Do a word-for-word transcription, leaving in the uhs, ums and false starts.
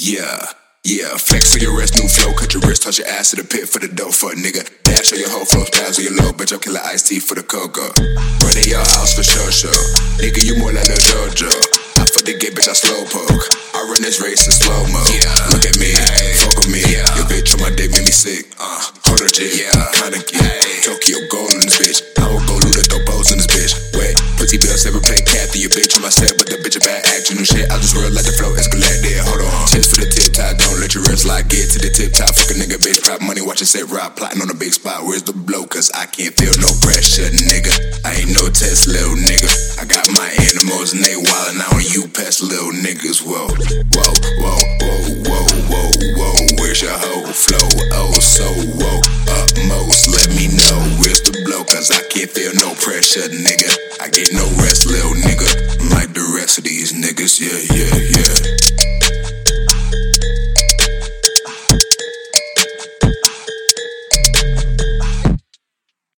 Yeah, yeah, flex on your wrist, new flow, cut your wrist, touch your ass to the pit for the dough, fuck nigga. Dash on your whole flow, styles on your low, bitch, I'm killer iced tea for the cocoa. Running your house for sure, sure. Nigga, you more like Lil Jojo. I fuck the gay, bitch, I slow poke. I run this race in slow mo. Yeah, look at me, ay, fuck with me. Yeah. Your bitch on my dick made me sick. Uh, hold her jig, yeah, kinda geek. Tokyo gold in this bitch. I will go loot at throw bows in this bitch. Wait, pussy bills ever play Kathy, your bitch on my set, but the bitch a bad action and shit. I just real like the flow escalate there. Hold on, tips for the tip top, don't let your wrist slide. Get to the tip top, fuck a nigga, bitch. Prop money, watch it set rock, plotting on a big spot. Where's the blow? Cause I can't feel no pressure, nigga. I ain't no test, little nigga. I got my animals and they wildin' out on you past little niggas. Whoa, whoa, whoa, whoa, whoa, whoa, whoa. Where's your whole flow? Oh, so whoa, utmost. Let me know where's the blow? Cause I can't feel no pressure, nigga. I get no rest, little nigga.